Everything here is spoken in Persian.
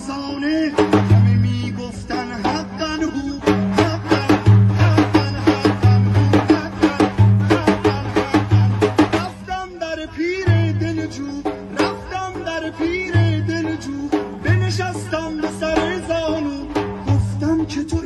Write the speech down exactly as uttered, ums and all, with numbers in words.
فرزانه همه میگفتن حقا هو حقا حقا حقا هو حقا حقا حقا. رفتم در پیر دلجو رفتم در پیر دلجو بنشستم به سر زانو گفتم که تو